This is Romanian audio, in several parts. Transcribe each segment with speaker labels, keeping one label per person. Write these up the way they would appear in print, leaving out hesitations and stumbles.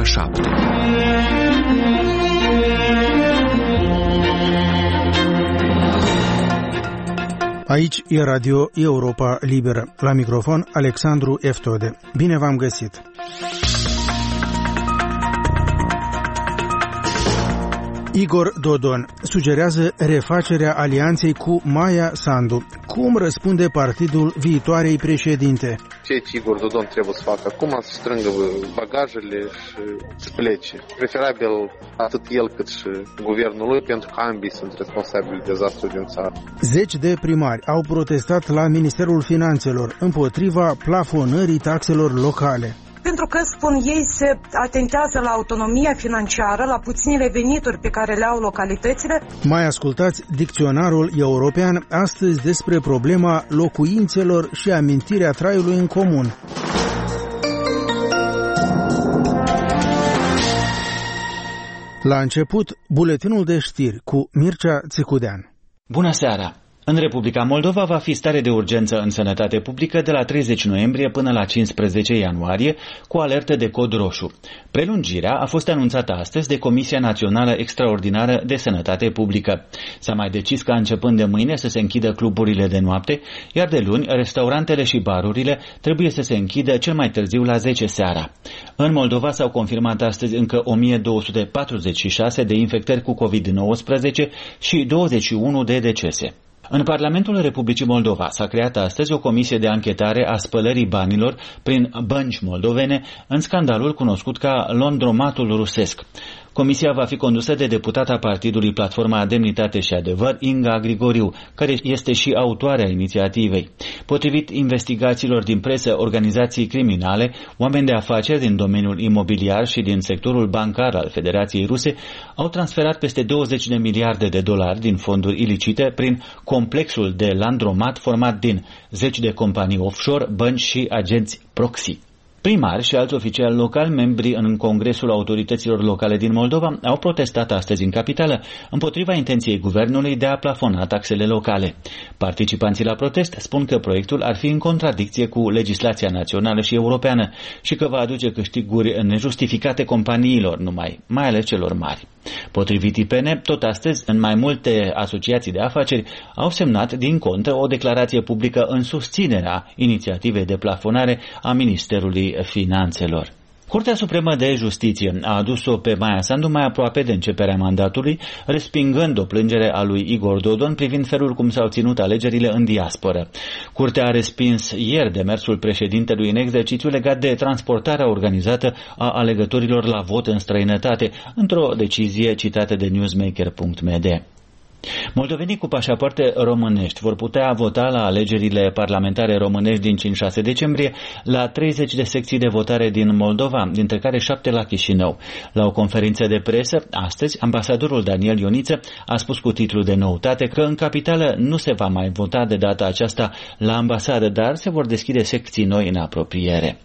Speaker 1: 7.
Speaker 2: Aici e Radio Europa Liberă. La microfon, Alexandru Eftode. Bine v-am găsit! Igor Dodon sugerează refacerea alianței cu Maia Sandu. Cum răspunde partidul viitoarei președinte?
Speaker 3: Ceea ce Igor Dodon trebuie să facă acum, să strângă bagajele și să plece. Preferabil atât el cât și guvernul lui, pentru că ambii sunt responsabili de dezastrul din țară.
Speaker 2: Zeci de primari au protestat la Ministerul Finanțelor împotriva plafonării taxelor locale.
Speaker 4: Pentru că, spun ei, se atentează la autonomia financiară, la puținele venituri pe care le au localitățile.
Speaker 2: Mai ascultați dicționarul european astăzi despre problema locuințelor și amintirea traiului în comun. La început, buletinul de știri cu Mircea Țicudean.
Speaker 5: Bună seara! În Republica Moldova va fi stare de urgență în sănătate publică de la 30 noiembrie până la 15 ianuarie, cu alertă de cod roșu. Prelungirea a fost anunțată astăzi de Comisia Națională Extraordinară de Sănătate Publică. S-a mai decis ca începând de mâine să se închidă cluburile de noapte, iar de luni restaurantele și barurile trebuie să se închidă cel mai târziu la 10 seara. În Moldova s-au confirmat astăzi încă 1246 de infectări cu COVID-19 și 21 de decese. În Parlamentul Republicii Moldova s-a creat astăzi o comisie de anchetare a spălării banilor prin bănci moldovene în scandalul cunoscut ca Laundromatul rusesc. Comisia va fi condusă de deputata partidului Platforma Demnitate și Adevăr, Inga Grigoriu, care este și autoarea inițiativei. Potrivit investigațiilor din presă, organizații criminale, oameni de afaceri din domeniul imobiliar și din sectorul bancar al Federației Ruse au transferat peste 20 de miliarde de dolari din fonduri ilicite prin complexul de Laundromat format din zeci de companii offshore, bănci și agenți proxy. Primari și alți oficiali locali, membri în Congresul Autorităților Locale din Moldova, au protestat astăzi în capitală împotriva intenției guvernului de a plafona taxele locale. Participanții la protest spun că proiectul ar fi în contradicție cu legislația națională și europeană și că va aduce câștiguri nejustificate companiilor numai, mai ales celor mari. Potrivit IPN, tot astăzi, în mai multe asociații de afaceri au semnat din contră o declarație publică în susținerea inițiativei de plafonare a Ministerului Finanțelor. Curtea Supremă de Justiție a adus-o pe Maia Sandu mai aproape de începerea mandatului, respingând o plângere a lui Igor Dodon privind felul cum s-au ținut alegerile în diasporă. Curtea a respins ieri demersul președintelui în exercițiu legat de transportarea organizată a alegătorilor la vot în străinătate, într-o decizie citată de newsmaker.md. Moldovenii cu pașapoarte românești vor putea vota la alegerile parlamentare românești din 5-6 decembrie la 30 de secții de votare din Moldova, dintre care 7 la Chișinău. La o conferință de presă, astăzi, ambasadorul Daniel Ioniță a spus cu titlu de noutate că în capitală nu se va mai vota de data aceasta la ambasadă, dar se vor deschide secții noi în apropiere.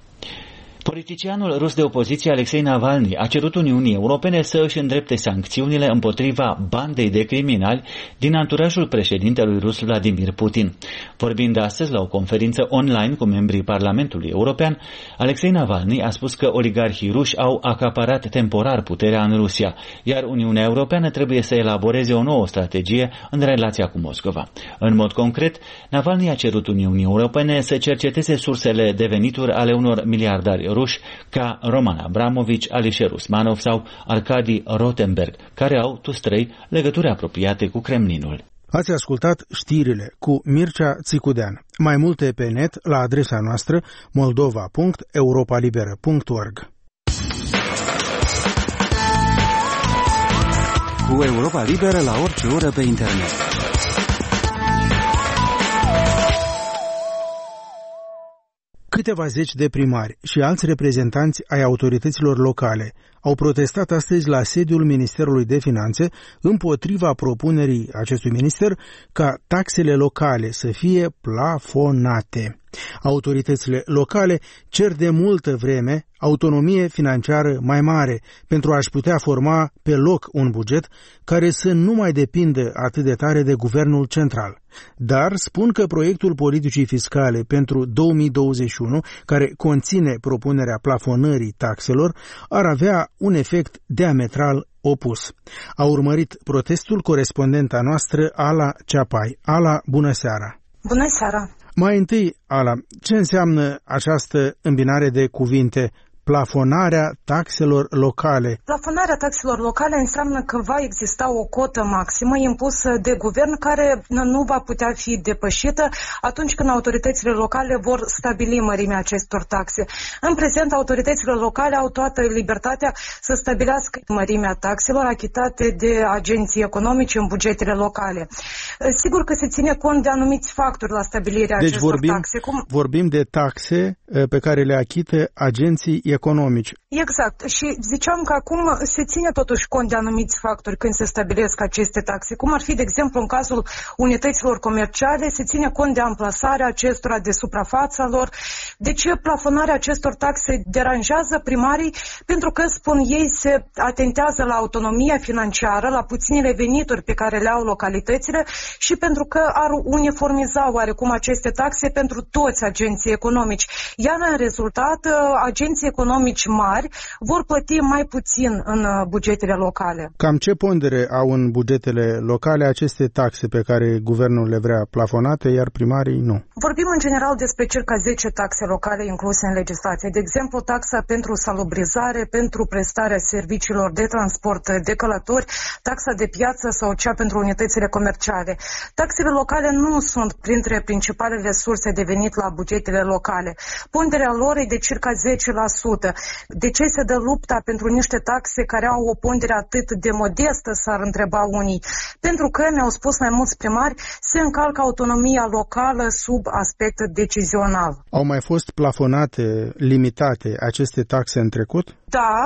Speaker 5: Politicianul rus de opoziție Alexei Navalny a cerut Uniunii Europene să își îndrepte sancțiunile împotriva bandei de criminali din anturajul președintelui rus Vladimir Putin. Vorbind astăzi la o conferință online cu membrii Parlamentului European, Alexei Navalny a spus că oligarhii ruși au acaparat temporar puterea în Rusia, iar Uniunea Europeană trebuie să elaboreze o nouă strategie în relația cu Moscova. În mod concret, Navalny a cerut Uniunii Europene să cerceteze sursele de venituri ale unor miliardari ruși ca Roman Abramovich, Alisher Usmanov sau Arkady Rotenberg, care au toți trei legături apropiate cu Kremlinul.
Speaker 2: Ați ascultat știrile cu Mircea Țicudean. Mai multe pe net la adresa noastră moldova.europalibera.org.
Speaker 1: Cu Europa Liberă la orice oră pe internet.
Speaker 2: Câteva zeci de primari și alți reprezentanți ai autorităților locale au protestat astăzi la sediul Ministerului de Finanțe împotriva propunerii acestui minister ca taxele locale să fie plafonate. Autoritățile locale cer de multă vreme autonomie financiară mai mare pentru a-și putea forma pe loc un buget care să nu mai depindă atât de tare de guvernul central. Dar spun că proiectul politicii fiscale pentru 2021, care conține propunerea plafonării taxelor, ar avea un efect diametral opus. A urmărit protestul corespondenta noastră, Ala Ceapai. Ala, bună seara!
Speaker 4: Bună seara!
Speaker 2: Mai întâi, Ala, ce înseamnă această îmbinare de cuvinte, plafonarea taxelor locale?
Speaker 4: Plafonarea taxelor locale înseamnă că va exista o cotă maximă impusă de guvern care nu va putea fi depășită atunci când autoritățile locale vor stabili mărimea acestor taxe. În prezent, autoritățile locale au toată libertatea să stabilească mărimea taxelor achitate de agenții economici în bugetele locale. Sigur că se ține cont de anumiți factori la stabilirea acestor taxe.
Speaker 2: Vorbim de taxe pe care le achită agenții economici.
Speaker 4: Exact. Și ziceam că acum se ține totuși cont de anumiți factori când se stabilesc aceste taxe. Cum ar fi, de exemplu, în cazul unităților comerciale, se ține cont de amplasarea acestora, de suprafața lor. De ce plafonarea acestor taxe deranjează primarii? Pentru că, spun ei, se atentează la autonomia financiară, la puținile venituri pe care le au localitățile și pentru că ar uniformiza oarecum aceste taxe pentru toți agenții economici. Iar în rezultat, agenții economici mari vor plăti mai puțin în bugetele locale.
Speaker 2: Cam ce pondere au în bugetele locale aceste taxe pe care guvernul le vrea plafonate, iar primarii nu?
Speaker 4: Vorbim în general despre circa 10 taxe locale incluse în legislație. De exemplu, taxa pentru salubrizare, pentru prestarea serviciilor de transport de călători, taxa de piață sau cea pentru unitățile comerciale. Taxele locale nu sunt printre principalele surse de venit la bugetele locale. Ponderea lor e de circa 10%. De ce se dă lupta pentru niște taxe care au o pondere atât de modestă, s-ar întreba unii? Pentru că, mi-au spus mai mulți primari, se încalcă autonomia locală sub aspect decizional. Au
Speaker 2: mai fost plafonate, limitate aceste taxe în trecut?
Speaker 4: Da,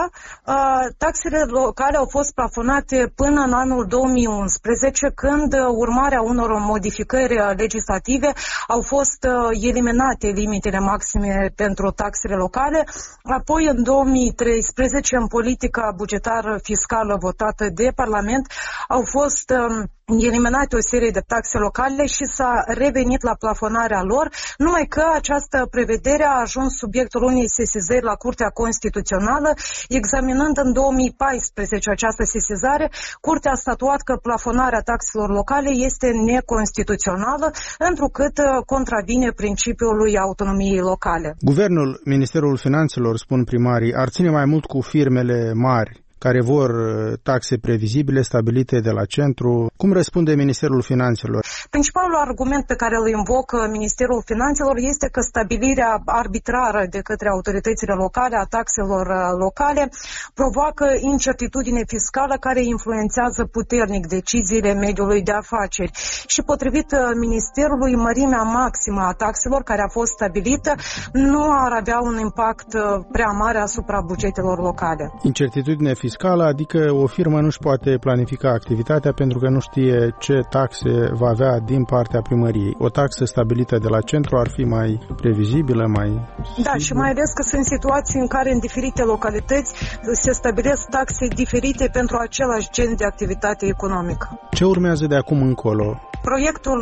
Speaker 4: taxele locale au fost plafonate până în anul 2011, când, urmarea unor modificări legislative, au fost eliminate limitele maxime pentru taxele locale. Apoi, în 2013, în politica bugetară fiscală votată de Parlament, au fost eliminate o serie de taxe locale și s-a revenit la plafonarea lor, numai că această prevedere a ajuns subiectul unei sesizări la Curtea Constituțională. Examinând în 2014 această sesizare, Curtea a statuat că plafonarea taxelor locale este neconstituțională, întrucât contravine principiului autonomiei locale.
Speaker 2: Guvernul, Ministerul Finanțelor, spun primarii, ar ține mai mult cu firmele mari care vor taxe previzibile stabilite de la centru. Cum răspunde Ministerul Finanțelor?
Speaker 4: Principalul argument pe care îl invocă Ministerul Finanțelor este că stabilirea arbitrară de către autoritățile locale a taxelor locale provoacă incertitudine fiscală care influențează puternic deciziile mediului de afaceri. Și potrivit Ministerului, mărimea maximă a taxelor care a fost stabilită nu ar avea un impact prea mare asupra bugetelor locale.
Speaker 2: Incertitudine fiscală, adică o firmă nu-și poate planifica activitatea pentru că nu știe ce taxe va avea din partea primăriei. O taxă stabilită de la centru ar fi mai previzibilă, mai...
Speaker 4: Da, și mai ales că sunt situații în care în diferite localități se stabilesc taxe diferite pentru același gen de activitate economică.
Speaker 2: Ce urmează de acum încolo?
Speaker 4: Proiectul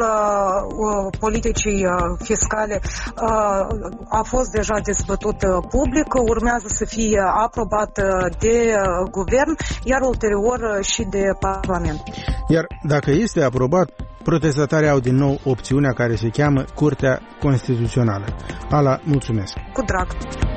Speaker 4: politicii fiscale a fost deja dezbătut public, urmează să fie aprobat de guvern, iar ulterior și de Parlament.
Speaker 2: Iar dacă este aprobat, protestatarii au din nou opțiunea care se cheamă Curtea Constituțională. Ala, mulțumesc!
Speaker 4: Cu drag!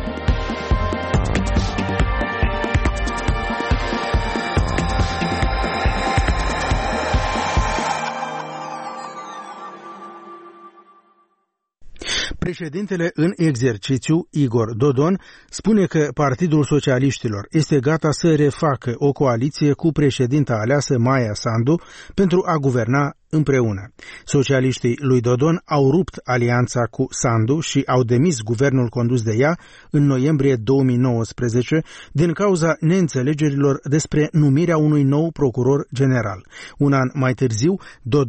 Speaker 2: Președintele în exercițiu, Igor Dodon, spune că Partidul Socialiștilor este gata să refacă o coaliție cu președinta aleasă Maia Sandu pentru a guverna împreună. Socialiștii lui Dodon au rupt alianța cu Sandu și au demis guvernul condus de ea în noiembrie 2019 din cauza neînțelegerilor despre numirea unui nou procuror general. Un an mai târziu, Dodon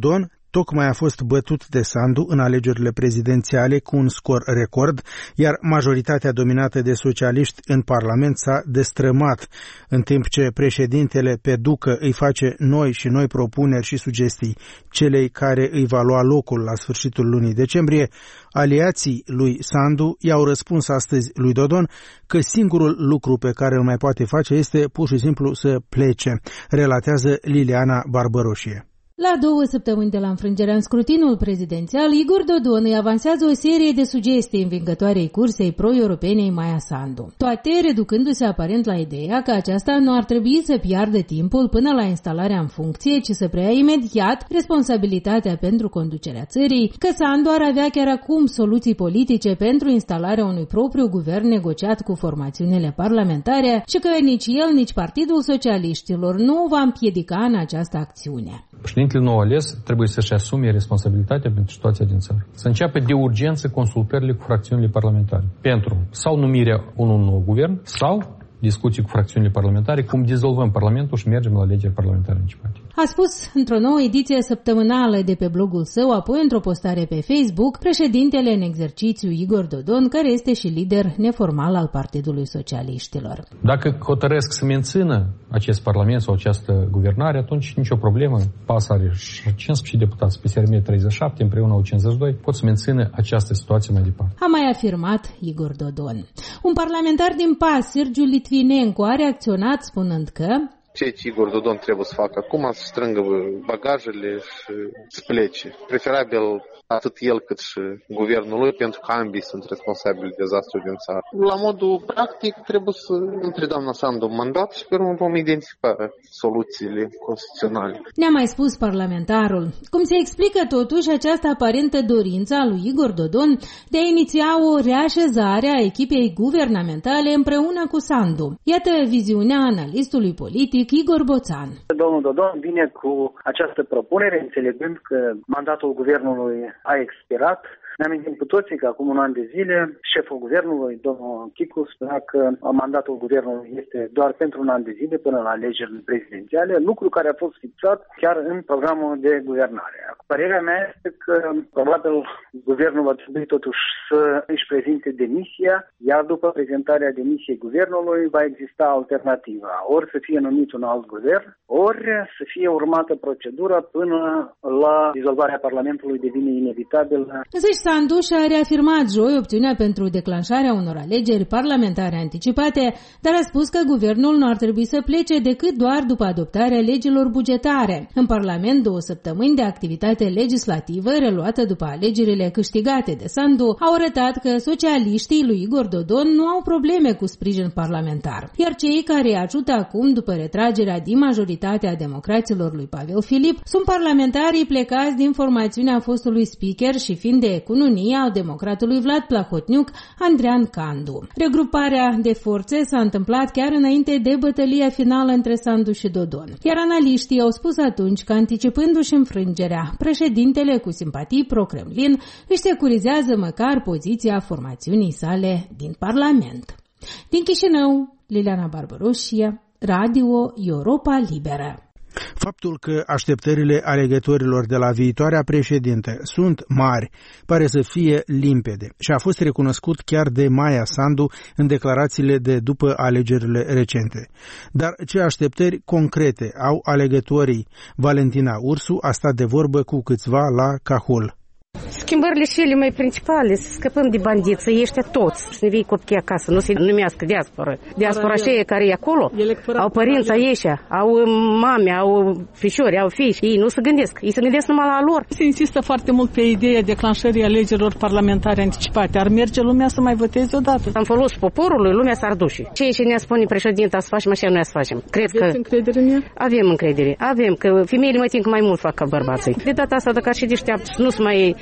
Speaker 2: tocmai a fost bătut de Sandu în alegerile prezidențiale cu un scor record, iar majoritatea dominată de socialiști în Parlament s-a destrămat, în timp ce președintele pe ducă îi face noi propuneri și sugestii celei care îi va lua locul la sfârșitul lunii decembrie. Aliații lui Sandu i-au răspuns astăzi lui Dodon că singurul lucru pe care îl mai poate face este pur și simplu să plece, relatează Liliana Barbăroșie.
Speaker 6: La 2 săptămâni de la înfrângerea în scrutinul prezidențial, Igor Dodon îi avansează o serie de sugestii învingătoarei cursei pro-europenei Maia Sandu, toate reducându-se aparent la ideea că aceasta nu ar trebui să piardă timpul până la instalarea în funcție, ci să preia imediat responsabilitatea pentru conducerea țării, că Sandu ar avea chiar acum soluții politice pentru instalarea unui propriu guvern negociat cu formațiunile parlamentare și că nici el, nici Partidul Socialiștilor nu o va împiedica în această acțiune.
Speaker 7: Președintele nou ales trebuie să-și asume responsabilitatea pentru situația din țară. Să înceapă de urgență consultările cu fracțiunile parlamentare pentru sau numirea unui nou guvern sau discuții cu fracțiunile parlamentare, cum dizolvăm Parlamentul și mergem la alegeri parlamentare anticipate.
Speaker 6: A spus într-o nouă ediție săptămânală de pe blogul său, apoi într-o postare pe Facebook, președintele în exercițiu Igor Dodon, care este și lider neformal al Partidului Socialiștilor.
Speaker 7: Dacă hotărăsc să mențină acest Parlament sau această guvernare, atunci nicio problemă. PAS are 15 deputați, PSRM 37, împreună au 52, pot să mențină această situație mai departe.
Speaker 6: A mai afirmat Igor Dodon. Un parlamentar din PAS, Sergiu Litvinenko, a reacționat spunând că
Speaker 3: ceea ce Igor Dodon trebuie să facă acum, să strângă bagajele și să plece. Preferabil atât el cât și guvernul lui, pentru că ambii sunt responsabili de dezastru din țară. La modul practic trebuie să între doamna Sandu un mandat și pe urmă vom identifica soluțiile constituționale.
Speaker 6: Ne-a mai spus parlamentarul. Cum se explică totuși această aparentă dorință a lui Igor Dodon de a iniția o reașezare a echipei guvernamentale împreună cu Sandu? Iată viziunea analistului politic Igor Boțan.
Speaker 8: Domnul Dodon vine cu această propunere, înțelegând că mandatul guvernului a expirat. Ne amintim cu toții că acum un an de zile șeful guvernului, domnul Chicu, spunea că mandatul guvernului este doar pentru un an de zile până la alegerile prezidențiale, lucru care a fost fixat chiar în programul de guvernare. Părerea mea este că probabil guvernul va trebui totuși să își prezinte demisia, iar după prezentarea demisiei guvernului va exista alternativa. Ori să fie numit un alt guvern, ori să fie urmată procedura până la dizolvarea Parlamentului devine inevitabil.
Speaker 6: Sandu și-a reafirmat joi opțiunea pentru declanșarea unor alegeri parlamentare anticipate, dar a spus că guvernul nu ar trebui să plece decât doar după adoptarea legilor bugetare. În Parlament, 2 săptămâni de activitate legislativă reluată după alegerile câștigate de Sandu au arătat că socialiștii lui Igor Dodon nu au probleme cu sprijin parlamentar, iar cei care îi ajută acum după retragerea din majoritatea democraților lui Pavel Filip sunt parlamentarii plecați din formațiunea fostului speaker și fiind de cununia al democratului Vlad Plahotniuc, Andrean Candu. Regruparea de forțe s-a întâmplat chiar înainte de bătălia finală între Sandu și Dodon, iar analiștii au spus atunci că, anticipându-și înfrângerea, președintele cu simpatii pro-Kremlin își securizează măcar poziția formațiunii sale din Parlament. Din Chișinău, Liliana Barbăroșie, Radio Europa Liberă.
Speaker 2: Faptul că așteptările alegătorilor de la viitoarea președinte sunt mari pare să fie limpede și a fost recunoscut chiar de Maia Sandu în declarațiile de după alegerile recente. Dar ce așteptări concrete au alegătorii? Valentina Ursu a stat de vorbă cu câțiva la Cahul.
Speaker 9: Schimbările cele mai principale, să scăpăm de bandiți, ăștia toți, să ne vii copii acasă, nu se numească diaspora. Diaspora aceia care e acolo, au părinți ăștia, au mame, au fișori, au fiși, ei nu se gândesc, ei se gândesc numai la lor.
Speaker 10: Se insistă foarte mult pe ideea declanșării alegerilor parlamentare anticipate. Ar merge lumea să mai voteze odată.
Speaker 9: În folosul poporului, lumea s-ar duce. Ceea ce ne spune președinta să facem, așa noi să facem. Cred că
Speaker 10: încredere în ea?
Speaker 9: Avem încredere. Avem, că femeile mă tin că mai mult fac ca bărbații. De data asta, dacă ar și deșteaptă, nu se mai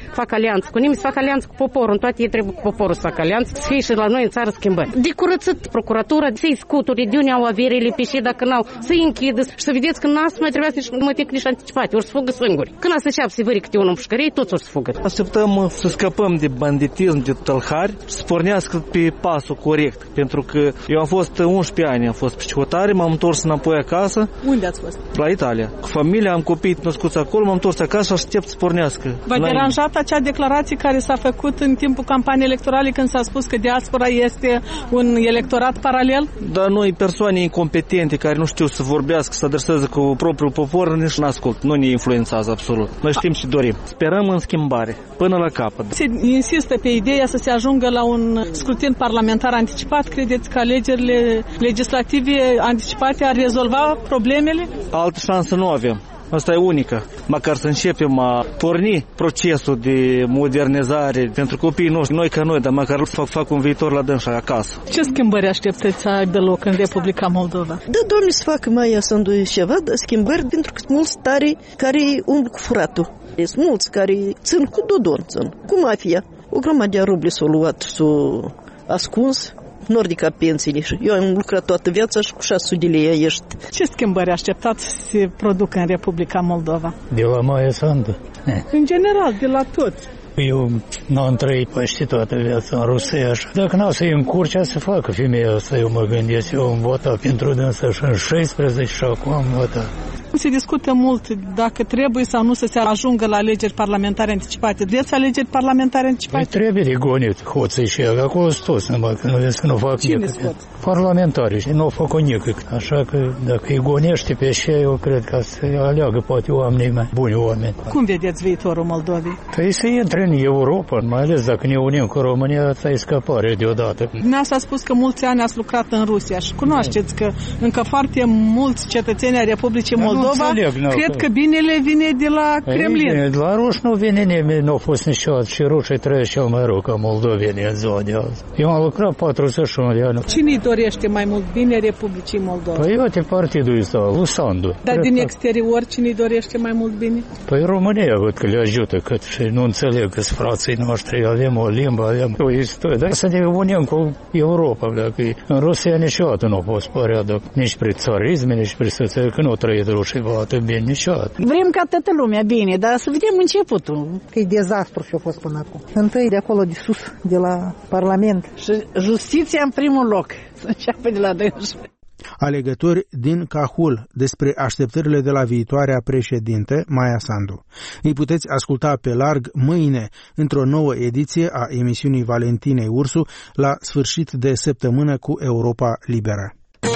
Speaker 9: fac alianță cu nimeni, să fac alianță cu poporul. În toate ei trebuie cu poporul să fac alianță, să fie și la noi în țară schimbări. De curățit procuratura, să-i scuturi, de unde au averile, pe și dacă n-au, să-i închidă și să vedeți că n-ați mai trebuia să nici anticipate, ori să fugă singuri. Când să înceapă să vări câte unul în pușcărie, toți ori să fugă.
Speaker 11: Așteptăm să scăpăm de banditism, de tălhari, să pornească pe pasul corect, pentru că eu am fost 11 ani, am fost psihotare, m-am întors înapoi acasă.
Speaker 10: Unde ați fost?
Speaker 11: La Italia. Cu familia, am copii născuți acolo, m-am întors acasă și aștept să pornească.
Speaker 10: V-a deranjat acea declarație care s-a făcut în timpul campaniei electorale când s-a spus că diaspora este un electorat paralel?
Speaker 11: Dar noi, persoane incompetente care nu știu să vorbească, să adreseze cu propriul popor, nici nu ascult, nu ne influențează absolut. Noi știm ce dorim. Sperăm în schimbare, până la capăt.
Speaker 10: Se insistă pe ideea să se ajungă la un scrutin parlamentar anticipat. Credeți că alegerile legislative anticipate ar rezolva problemele?
Speaker 11: Altă șansă nu avem. Asta e unică. Măcar să începem a porni procesul de modernizare pentru copiii noștri, noi ca noi, dar măcar fac un viitor la dânsa acasă.
Speaker 10: Ce schimbări așteptați să aibă loc în Republica Moldova?
Speaker 12: Da, Doamne, să facă mai Sandu ceva, dar schimbări, pentru că sunt mulți tari care umblă cu furatul. Sunt mulți care țin cu Dodon, cu mafia. O grămadă de ruble s-au luat, s-au ascuns. Nordica pensiile. Eu am lucrat toată viața și cu 600 de lei ești.
Speaker 10: Ce schimbări așteptați să se producă în Republica Moldova?
Speaker 13: De la Maia Sandu.
Speaker 10: În general, de la toți.
Speaker 13: Eu n-am trăit peste toată viața în Rusia. Dacă n-au să-i încurce, să facă femeia asta, eu mă gândesc. Eu am votat pentru dânsa și în 16 și acum am votat.
Speaker 10: Se discută mult dacă trebuie sau nu să se ajungă la alegeri parlamentare anticipate. Vreți alegeri parlamentare anticipate?
Speaker 13: Păi trebuie de gonit hoții și acolo sunt toți, numai că nu vezi că nu fac
Speaker 10: nică.
Speaker 13: Parlamentari și nu au făcut nică. Așa că dacă îi gonește pe așa, eu cred că să aleagă poate oamenii mai buni oameni.
Speaker 10: Cum vedeți viitorul Moldovei?
Speaker 13: Păi să intre în Europa, mai ales dacă ne unim cu România, asta e scăpare deodată.
Speaker 10: Ne-ați spus că mulți ani ați lucrat în Rusia și cunoașteți că încă foarte mulți cetățeni ai Republicii Moldova cred că binele vine de la Kremlin.
Speaker 13: De la ruși nu vine nimeni, nu a fost niciodată și rușii trăiesc cel mai rău ca moldovenii în ziua de azi. Eu am lucrat 41 de ani.
Speaker 10: Cine îi dorește mai mult bine Republicii Moldova?
Speaker 13: Păi uite partidul ăsta, lui Sandu.
Speaker 10: Dar din exterior cine îi dorește mai mult bine?
Speaker 13: Păi România văd că le ajută, cât și nu înțeleg că sunt frații noștri, avem o limbă, avem o istorie. Dar să ne unim cu Europa, dacă în Rusia niciodată nu a fost părea, nici prin țarisme, nici prin soție, că nu trăit rușii atât bine niciodată.
Speaker 14: Vrem ca toată lumea bine, dar să vedem începutul. Că e dezastru ce a fost până acum. Întâi de acolo de sus, de la Parlament. Și justiția în primul loc. Să înceapă de la dânsi.
Speaker 2: Alegători din Cahul despre așteptările de la viitoarea președinte, Maia Sandu. Îi puteți asculta pe larg mâine într-o nouă ediție a emisiunii Valentinei Ursu la sfârșit de săptămână cu Europa Liberă.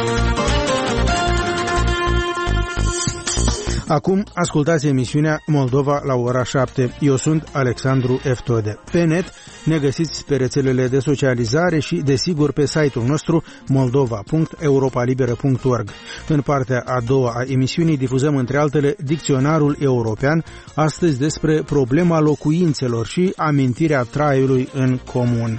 Speaker 2: Acum ascultați emisiunea Moldova la ora 7. Eu sunt Alexandru Eftode. Pe net ne găsiți pe rețelele de socializare și, desigur, pe site-ul nostru moldova.europalibera.org. În partea a doua a emisiunii difuzăm, între altele, Dicționarul European, astăzi despre problema locuințelor și amintirea traiului în comun.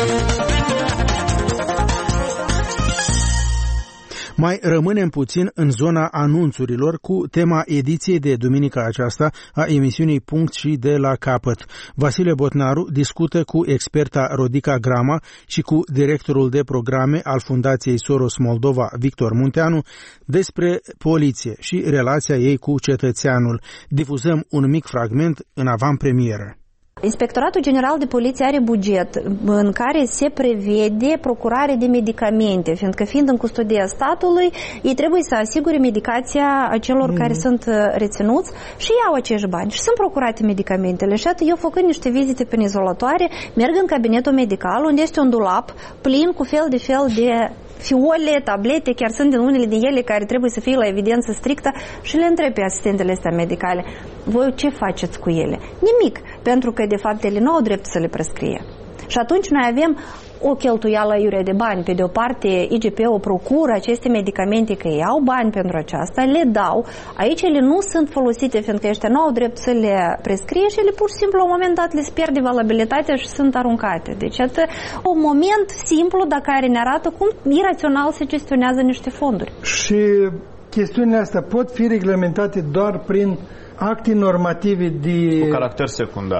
Speaker 2: Mai rămânem puțin în zona anunțurilor cu tema ediției de duminica aceasta a emisiunii Punct și de la capăt. Vasile Botnaru discută cu experta Rodica Grama și cu directorul de programe al Fundației Soros Moldova, Victor Munteanu, despre poliție și relația ei cu cetățeanul. Difuzăm un mic fragment în avantpremieră.
Speaker 15: Inspectoratul General de Poliție are buget în care se prevede procurare de medicamente, fiindcă fiind în custodia statului, ei trebuie să asigure medicația celor care sunt reținuți și iau acești bani și sunt procurate medicamentele. Și atât eu făcând niște vizite prin izolatoare, merg în cabinetul medical unde este un dulap plin cu fel de fiole, tablete, chiar sunt din unele din ele care trebuie să fie la evidență strictă și le întreb pe asistentele astea medicale: voi ce faceți cu ele? Nimic, pentru că de fapt ele nu au drept să le prescrie. Și atunci noi avem o cheltuială iurea de bani. Pe de o parte, IGP-ul procură aceste medicamente, că ei au bani pentru aceasta, le dau. Aici ele nu sunt folosite, fiindcă ăștia nu au drept să le prescrie și ele pur și simplu, la un moment dat, le pierde valabilitatea și sunt aruncate. Deci, atât un moment simplu, dar care ne arată cum irațional se gestionează niște fonduri.
Speaker 16: Și chestiunile astea pot fi reglementate doar prin acte normative cu
Speaker 17: caracter secundar.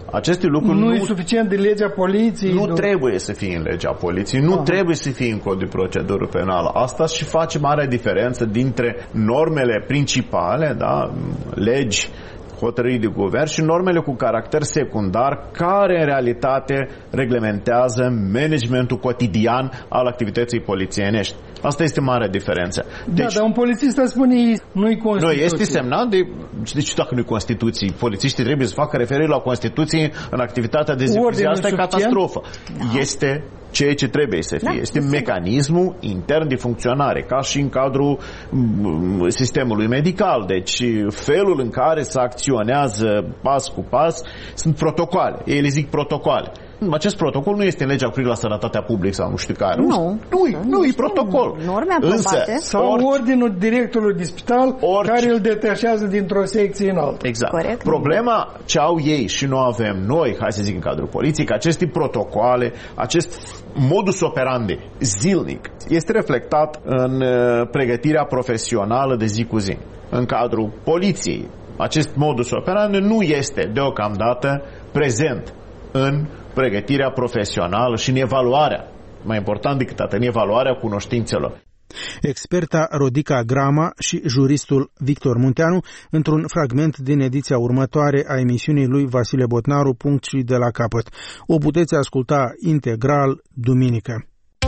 Speaker 17: Aceste lucruri
Speaker 16: nu e suficient de legea poliției.
Speaker 17: Nu trebuie să fie în legea poliției, nu trebuie să fie în cod de procedură penală. Asta și face marea diferență dintre normele principale, da, legi, hotărâri de guvern, și normele cu caracter secundar, care în realitate reglementează managementul cotidian al activității polițienești. Asta este marea diferență.
Speaker 16: Deci, dar un polițist spune nu-i Constituție.
Speaker 17: Nu, este semnat de... Deci dacă nu-i Constituție, polițiștii trebuie să facă referire la Constituție în activitatea de zi cu zi. Asta e catastrofă. Da. Este ceea ce trebuie să fie. Da, este mecanismul intern de funcționare, ca și în cadrul sistemului medical. Deci felul în care se acționează pas cu pas sunt protocoale. Ei le zic protocoale. Acest protocol nu este în legea cu privire la sănătatea publică sau nu știu care. Nu e protocol.
Speaker 15: Norme aprobate.
Speaker 16: Sau ordinul directorului de spital care îl detașează dintr-o secție în alta.
Speaker 17: Exact. Corect. Problema ce au ei și nu avem noi, hai să zic în cadrul poliției, că aceste protocoale, acest modus operandi zilnic este reflectat în pregătirea profesională de zi cu zi. În cadrul poliției, acest modus operandi nu este deocamdată prezent în pregătirea profesională și în evaluarea, mai important decât atât, în evaluarea cunoștințelor.
Speaker 2: Experta Rodica Grama și juristul Victor Munteanu într-un fragment din ediția următoare a emisiunii lui Vasile Botnaru, Punct și de la capăt. O puteți asculta integral duminică.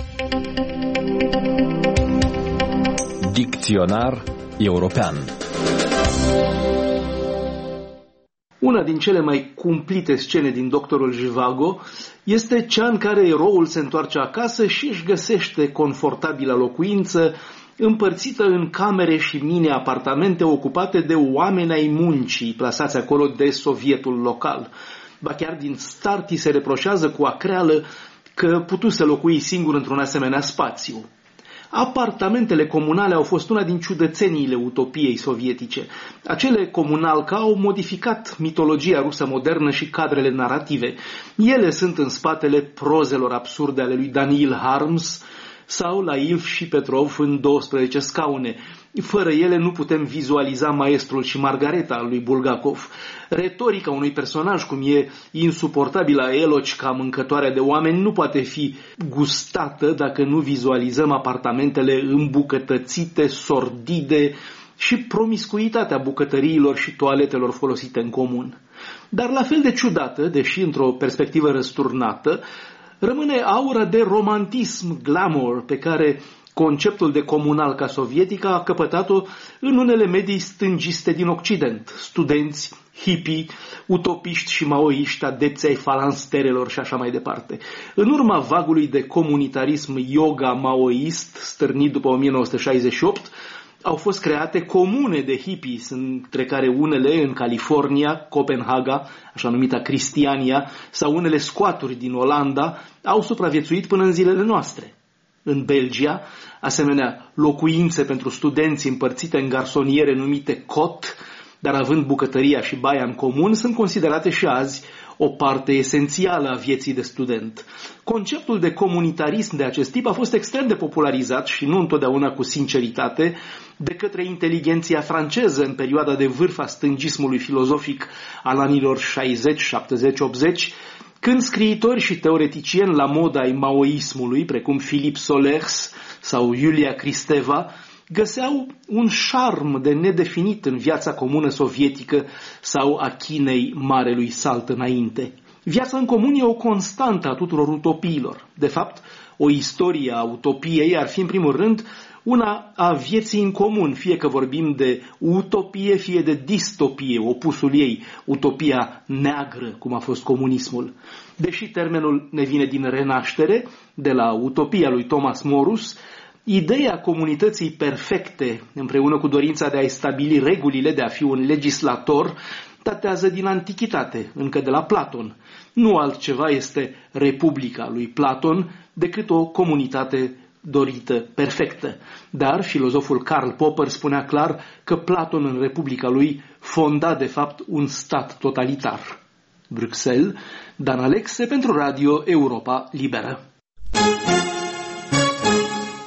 Speaker 18: Dicționar european.
Speaker 19: Una din cele mai cumplite scene din Doctorul Zhivago este cea în care eroul se întoarce acasă și își găsește confortabilă locuință împărțită în camere și mini-apartamente ocupate de oameni ai muncii plasați acolo de sovietul local. Ba chiar din start îi se reproșează cu acreală că putuse locui singur într-un asemenea spațiu. Apartamentele comunale au fost una din ciudățeniile utopiei sovietice. Acele comunalca au modificat mitologia rusă modernă și cadrele narrative. Ele sunt în spatele prozelor absurde ale lui Daniil Harms sau la Ilf și Petrov în 12 scaune. Fără ele nu putem vizualiza Maestrul și Margareta al lui Bulgakov. Retorica unui personaj cum e insuportabila Elocica, mâncătoarea de oameni, nu poate fi gustată dacă nu vizualizăm apartamentele îmbucătățite, sordide și promiscuitatea bucătăriilor și toaletelor folosite în comun. Dar la fel de ciudată, deși într-o perspectivă răsturnată, rămâne aura de romantism, glamour, pe care conceptul de comunalca sovietică a căpătat-o în unele medii stângiste din Occident, studenți, hippie, utopiști și maoiști, adepți ai falansterelor și așa mai departe. În urma vagului de comunitarism yoga maoist, stârnit după 1968, au fost create comune de hippies, între care unele în California, Copenhaga, așa numita Cristiania, sau unele squaturi din Olanda, au supraviețuit până în zilele noastre. În Belgia, asemenea locuințe pentru studenți împărțite în garsoniere numite cot, dar având bucătăria și baia în comun, sunt considerate și azi o parte esențială a vieții de student. Conceptul de comunitarism de acest tip a fost extrem de popularizat și nu întotdeauna cu sinceritate de către inteligenția franceză în perioada de vârf a stângismului filozofic al anilor 60, 70, 80, când scriitori și teoreticieni la moda ai maoismului, precum Philippe Solers sau Iulia Kristeva, găseau un șarm de nedefinit în viața comună sovietică sau a Chinei marelui salt înainte. Viața în comun e o constantă a tuturor utopiilor. De fapt, o istorie a utopiei ar fi în primul rând una a vieții în comun, fie că vorbim de utopie, fie de distopie, opusul ei, utopia neagră, cum a fost comunismul. Deși termenul ne vine din Renaștere, de la utopia lui Thomas Morus, ideea comunității perfecte, împreună cu dorința de a stabili regulile, de a fi un legislator, datează din antichitate, încă de la Platon. Nu altceva este Republica lui Platon decât o comunitate dorită, perfectă. Dar filozoful Karl Popper spunea clar că Platon în Republica lui fonda de fapt un stat totalitar. Bruxelles, Dan Alexe pentru Radio Europa Liberă.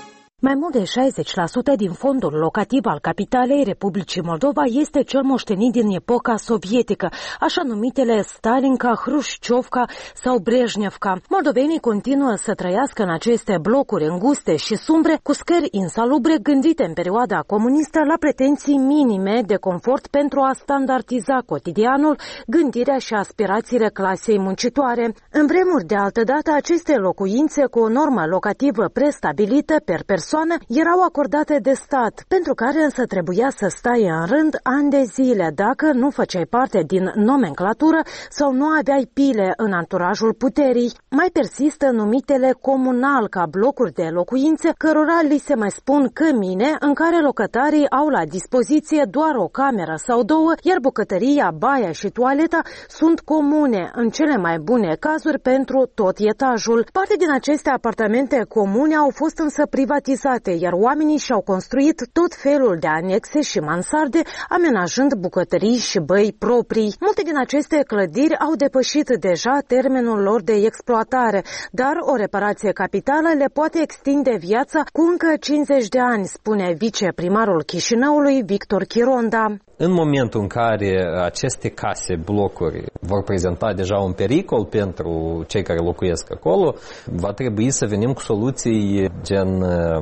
Speaker 20: Mai mult de 60% din fondul locativ al capitalei Republicii Moldova este cel moștenit din epoca sovietică, așa numitele Stalinka, Hrușciovka sau Brejnevka. Moldovenii continuă să trăiască în aceste blocuri înguste și sumbre, cu scări insalubre gândite în perioada comunistă la pretenții minime de confort pentru a standardiza cotidianul, gândirea și aspirațiile clasei muncitoare. În vremuri de altădată, aceste locuințe cu o normă locativă prestabilită per persoană erau acordate de stat, pentru care însă trebuia să stai în rând ani de zile dacă nu făceai parte din nomenclatură sau nu aveai pile în anturajul puterii. Mai persistă numitele comunal ca blocuri de locuințe, cărora li se mai spun cămine, în care locatarii au la dispoziție doar o cameră sau două, iar bucătăria, baia și toaleta sunt comune, în cele mai bune cazuri pentru tot etajul. Parte din aceste apartamente comune au fost însă privatizate, iar oamenii și-au construit tot felul de anexe și mansarde, amenajând bucătării și băi proprii. Multe din aceste clădiri au depășit deja termenul lor de exploatare, dar o reparație capitală le poate extinde viața cu încă 50 de ani, spune viceprimarul Chișinăului, Victor Chironda.
Speaker 21: În momentul în care aceste case, blocuri, vor prezenta deja un pericol pentru cei care locuiesc acolo, va trebui să venim cu soluții gen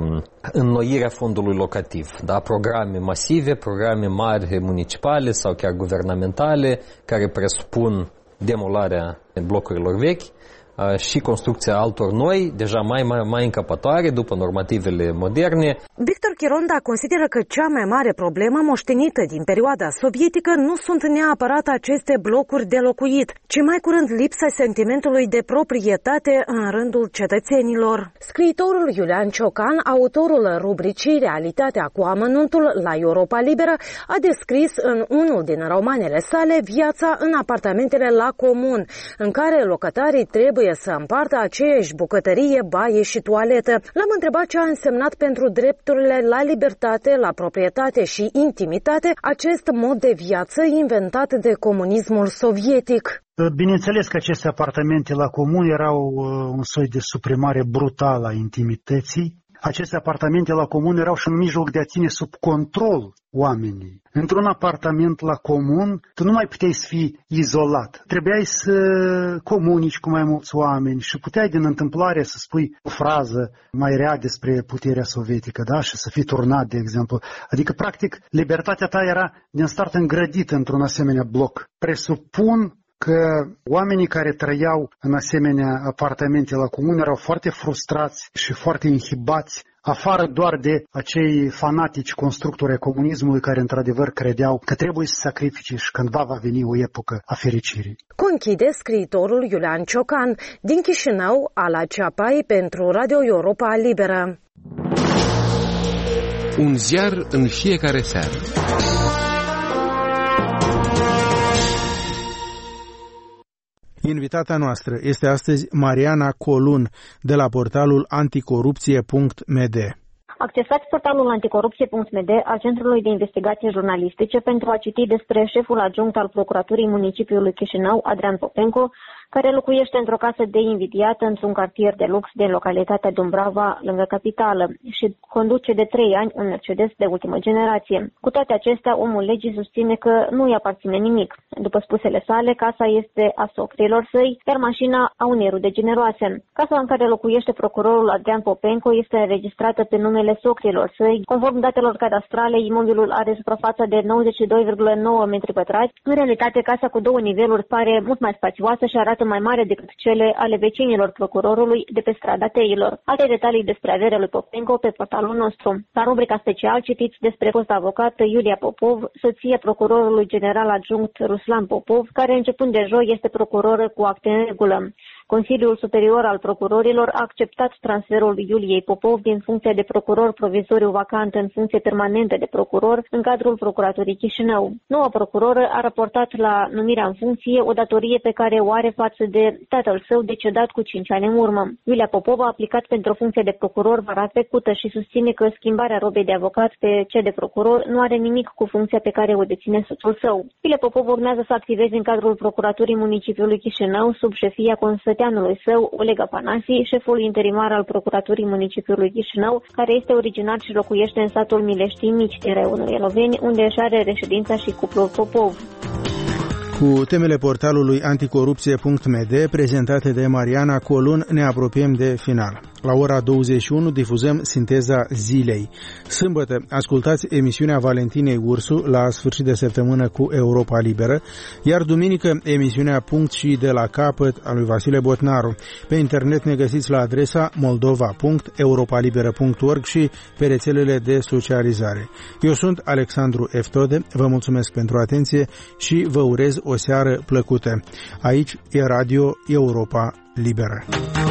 Speaker 21: înnoirea fondului locativ. Da? Programe masive, programe mari municipale sau chiar guvernamentale, care presupun demolarea blocurilor vechi și construcția altor noi, deja mai încăpătoare după normativele moderne.
Speaker 20: Victor Chironda consideră că cea mai mare problemă moștenită din perioada sovietică nu sunt neapărat aceste blocuri de locuit, ci mai curând lipsa sentimentului de proprietate în rândul cetățenilor. Scriitorul Iulian Ciocan, autorul rubricii Realitatea cu amănuntul la Europa Liberă, a descris în unul din romanele sale viața în apartamentele la comun, în care locatarii trebuie să împartă aceeași bucătărie, baie și toaletă. L-am întrebat ce a însemnat pentru drepturile la libertate, la proprietate și intimitate acest mod de viață inventat de comunismul sovietic.
Speaker 22: Bineînțeles că aceste apartamente la comun erau un soi de suprimare brutală a intimității. Aceste apartamente la comun erau și un mijloc de a ține sub control oamenii. Într-un apartament la comun, tu nu mai puteai să fii izolat. Trebuiai să comunici cu mai mulți oameni și puteai din întâmplare să spui o frază mai rea despre puterea sovietică, da? Și să fii turnat, de exemplu. Adică, practic, libertatea ta era din start îngrădită într-un asemenea bloc. Presupun că oamenii care trăiau în asemenea apartamente la comun erau foarte frustrați și foarte inhibați, afară doar de acei fanatici constructori ai comunismului care într-adevăr credeau că trebuie să sacrifice și cândva va veni o epocă a fericirii.
Speaker 20: Conchide scriitorul Iulian Ciocan din Chișinău, Ala Ceapai pentru Radio Europa Liberă.
Speaker 23: Un ziar în fiecare seară.
Speaker 2: Invitata noastră este astăzi Mariana Colun de la portalul anticorupție.md.
Speaker 24: Accesați portalul anticorupție.md al Centrului de Investigații Jurnalistice pentru a citi despre șeful adjunct al Procuraturii Municipiului Chișinău, Adrian Popenco, care locuiește într-o casă de invidiat într-un cartier de lux din localitatea Dumbrava, lângă capitală, și conduce de 3 ani un Mercedes de ultimă generație. Cu toate acestea, omul legii susține că nu îi aparține nimic. După spusele sale, casa este a socrilor săi, iar mașina a unei rude generoase. Casa în care locuiește procurorul Adrian Popenco este înregistrată pe numele socrilor săi. Conform datelor cadastrale, imobilul are suprafața de 92,9 metri pătrați. În realitate, casa cu 2 niveluri pare mult mai spațioasă și arată mai mare decât cele ale vecinilor procurorului de pe strada Teilor. Alte detalii despre averea lui Popenco pe portalul nostru. La rubrica special citiți despre fost avocat Iulia Popov, soția procurorului general adjunct Ruslan Popov, care începând de joi este procuroră cu acte în regulă. Consiliul Superior al Procurorilor a acceptat transferul Iuliei Popov din funcția de procuror provizoriu vacant în funcție permanentă de procuror în cadrul Procuraturii Chișinău. Noua procuroră a raportat la numirea în funcție o datorie pe care o are față de tatăl său decedat cu 5 ani în urmă. Iulia Popov a aplicat pentru funcția de procuror vara trecută și susține că schimbarea robei de avocat pe cea de procuror nu are nimic cu funcția pe care o deține soțul său. Iulia Popov urmează să activeze în cadrul Procuraturii Municipiului Chișinău sub șefia Constantin coeteanului său, Oleg Afanasi, șeful interimar al Procuraturii Municipiului Chișinău, care este originar și locuiește în satul Mileștii Mici din raionul Eloveni, unde își are reședința și cuplul Popov.
Speaker 2: Cu temele portalului anticorupție.md prezentate de Mariana Colun ne apropiem de final. La ora 21 difuzăm Sinteza Zilei. Sâmbătă ascultați emisiunea Valentinei Ursu la sfârșit de săptămână cu Europa Liberă, iar duminică emisiunea Punct și de la capăt a lui Vasile Botnaru. Pe internet ne găsiți la adresa moldova.europalibera.org și pe rețelele de socializare. Eu sunt Alexandru Eftode, vă mulțumesc pentru atenție și vă urez o seară plăcută. Aici e Radio Europa Liberă.